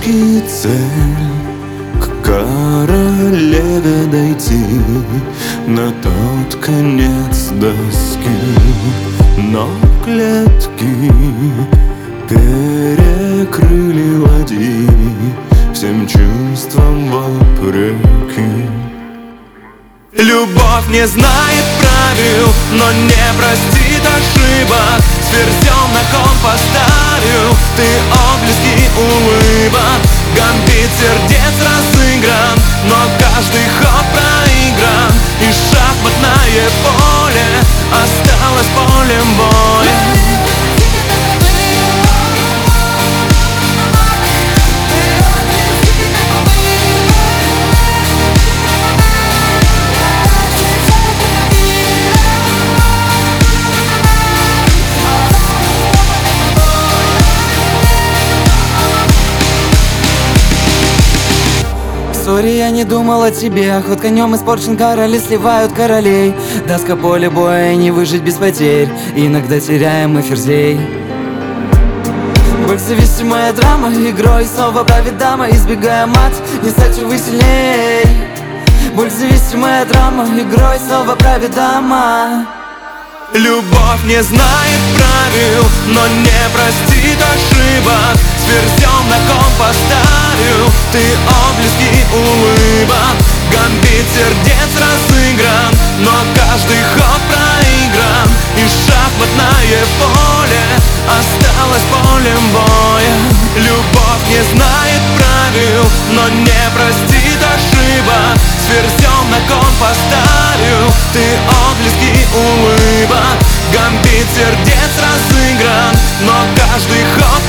точки цель, к королеве дойти, на тот конец доски. Но клетки перекрыли ладьи, всем чувствам вопреки. Любовь не знает правил, но не простит ошибок. Сверзем на кон поставил ты отблески улыбок. Гамбит сердец разыгран, но каждый ход проигран, и шахматное поле осталось полем боя. Сори, я не думал о тебе. Ход конем испорчен, короли сливают королей. Доска поля боя, не выжить без потерь. Иногда теряем мы ферзей. Боль зависимая драма, игрой снова правит дама. Избегая мат, не стать вы сильней. Боль зависимая драма, игрой снова правит дама. Любовь не знает правил, но не простит ошибок. Сверзем на кон поставил ты отблески улыбок. Гамбит сердец разыгран, но каждый ход проигран, и шахматное поле осталось полем боя. Любовь не знает правил, но не простит ошибок. Сверзем на кон поставил ты отблески улыбок. Гамбит сердец разыгран, но каждый ход